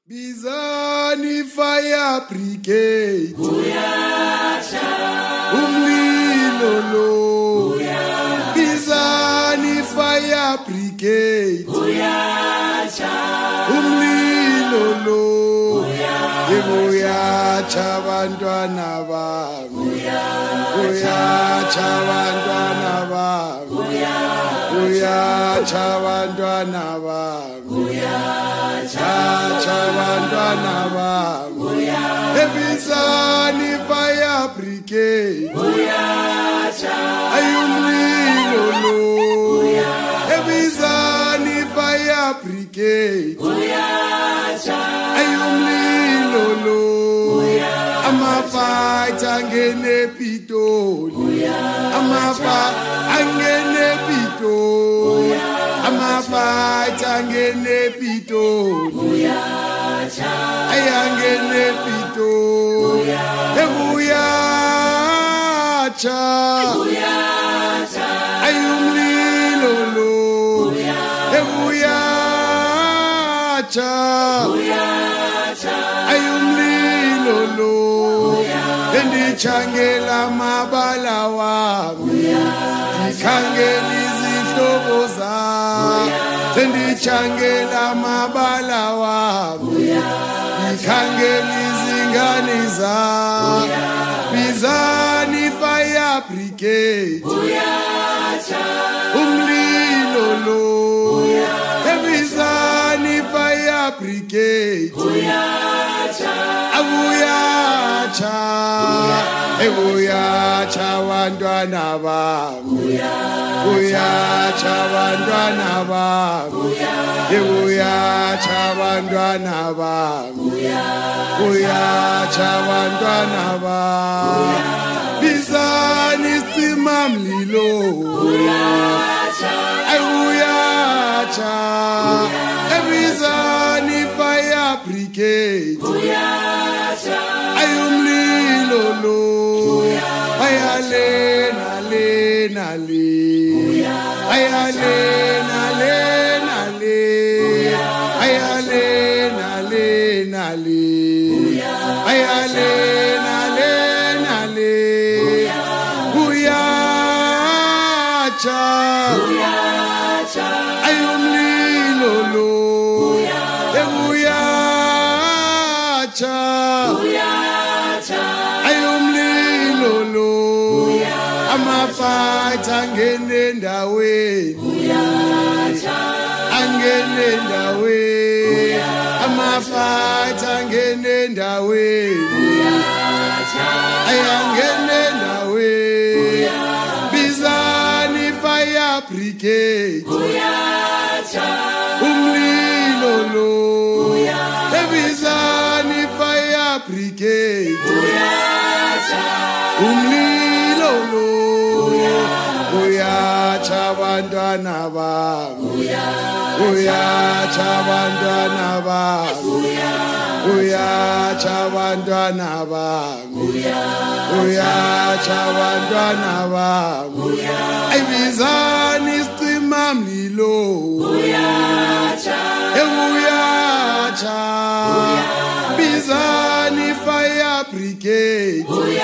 Bizani Fire Brigade Uyacha umlilo lo Uyacha Bizani Fire Brigade Uyacha umlilo lo Uyacha abantwana bami Uyacha abantwana bami Uyacha abantwana bami Uyacha abantwana bami Bizani Fire Brigade Uyacha ayumlilo lo Bizani Fire Brigade Uyacha ayumlilo lo amafighter angene Pitoli amafighter angene Pitoli amafighter angene Pitoli ayangene Pitoli ebuyacha ayumlilo lo ebuyacha ayumlilo lo endichangela mabala wami ndikhangela izihlobo zami endichangela mabala wami ndikhangela izingane zami Bizani Fire Brigade umlilo lo Bizani Fire Brigade Uyacha Uyacha abantwana bami Uyacha abantwana bami Uyacha abantwana bami Uyacha abantwana bami Bizani sicima mlilo Uyacha Bizani Fire Brigade ayumlilo lo ayalena lena le ayalena lena le ayalena lena le ayalena lena le uyacha ayumlilo lo uyacha ayumlilo lo amafighter angene endaweni angene endaweni amafighter angene endaweni ayangene endaweni Bizani Fire Brigade umlilo lo Bizani Fire Brigade umlilo lo uyacha abantwana bami uyacha abantwana bami uyacha abantwana bami uyacha abantwana bami ayibizani sicima mlilo uyacha Bizani Fire Brigade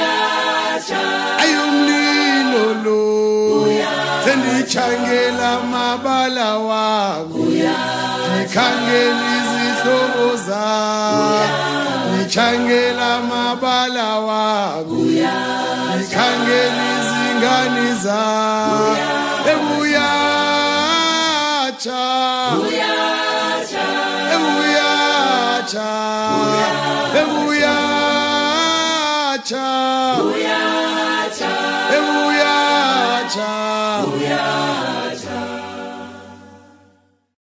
ayumlilo lo sendichangela mabala wami ndikhangela izihlobo zami ndichangela mabala wami ndikhangela izingane zami ebuyacha ebuyacha ebuyacha